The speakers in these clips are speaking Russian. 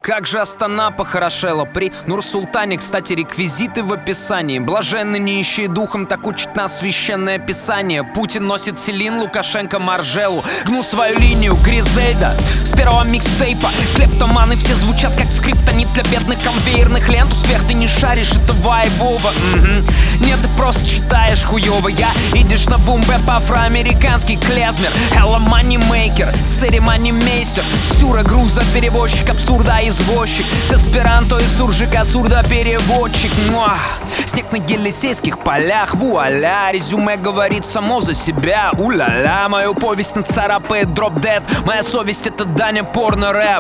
Как же Астана похорошела при Нур-Султане. Кстати, реквизиты в описании. Блаженны нищие духом, так учит нас священное писание. Путин носит Селин, Лукашенко Маржелу. Гну свою линию, Гризельда с первого микстейпа. Клептоманы все звучат как скриптонит для бедных конвейерных лент. Успех ты не шаришь, это вайбово. Нет, ты просто читаешь хуёво. Я идешь на бум-бэп, афроамериканский клезмер. Hello moneymaker, церемонимейстер. Сюра, груза, перевозчик, абсурда, извозчик. С эсперанто и суржика, сурдопереводчик. Снег на Елисейских полях, вуаля. Резюме говорит само за себя, уля-ля. Мою повесть нацарапает дроп-дед. Моя совесть — это Даня порно-рэп.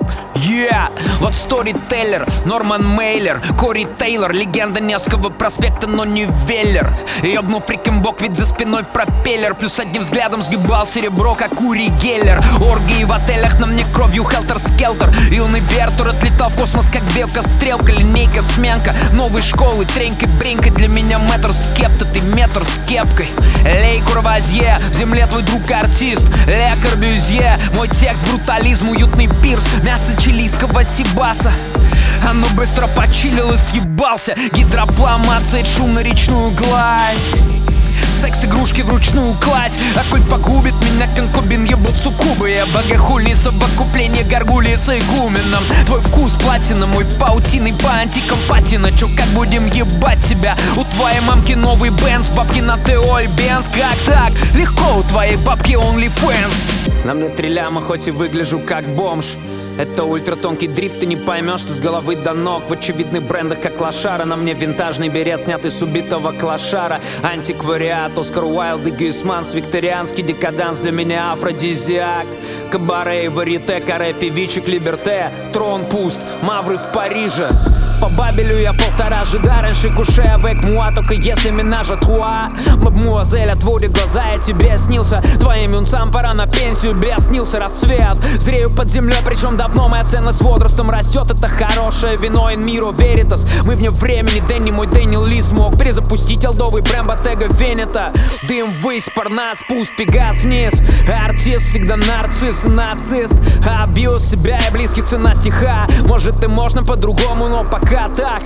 Вот сторителлер, Норман Мейлер, Кори Тейлор. Легенда Невского проспекта, но не Веллер. Ёбнул фрикенбок, ведь за спиной пропеллер. Плюс одним взглядом сгибал серебро, как Ури Геллер. Оргии в отелях, на мне кровью хелтер-скелтер. Юный Вертур отлетал в космос, как белка-стрелка. Линейка, сменка, новой школы, тренькой-бренькой. Для меня метр скепта, ты метр с кепкой. Лей Курвазье, в земле твой друг-артист. Ле Корбюзье, мой текст брутализм, уютный пирс. Мясо чилийского сибаса. Оно быстро почилил и съебался. Гидропломация, шум на речную гладь. Секс-игрушки вручную кладь. А коль погубит меня конкубин, ебут суккубы. Я богохульный совокупление горгульи с игуменом. Твой вкус платина, мой паутиной по антикам патина. Чё, как будем ебать тебя? У твоей мамки новый Бенз, бабки на ТО и Бенз. Как так? Легко, у твоей бабки OnlyFans. На мне 3 ляма, хоть и выгляжу как бомж. Это ультратонкий дрип, ты не поймешь, что с головы до ног. В очевидных брендах, как лошара. На мне винтажный берет, снятый с убитого клошара. Антиквариат, Оскар Уайлд и Гюйсманс. Викторианский декаданс, для меня афродизиак. Кабаре и варите, каре, певичек, либерте. Трон пуст, мавры в Париже. По Бабелю я 1,5 жида. Раньше куше avec moi, только если менажа труа. Мадмуазель, отводи глаза, я тебе снился. Твоим юнцам пора на пенсию, без снился рассвет. Зрею под землей, причем давно моя ценность с возрастом растет. Это хорошее вино, in miro veritas. Мы вне времени, Дэнни, мой Дэниел Ли смог перезапустить олдовый бренд Bottega Veneta. Дым ввысь, парна спуск, пегас вниз. Артист всегда нарцисс и нацист. Абьюз себя и близкий, цена стиха. Может и можно по-другому, но пока так.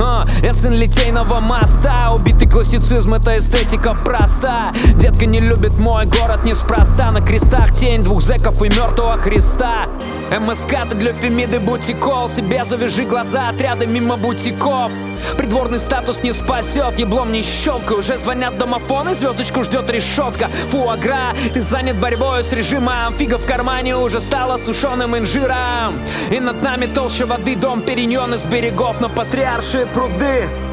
Я сын Литейного моста. Убитый классицизм, это эстетика проста. Детка не любит мой город неспроста. На крестах тень 2 зэков и мертвого Христа. МСК, ты для Фемиды бутикол. Себе завяжи глаза, отряды мимо бутиков. Придворный статус не спасет, еблом не щелкай. Уже звонят домофоны, звездочку ждет решетка. Фуагра, ты занят борьбой с режимом. Фига в кармане уже стала сушеным инжиром. И над нами толще воды, дом Периньон из берегов. Но патриаршие пруды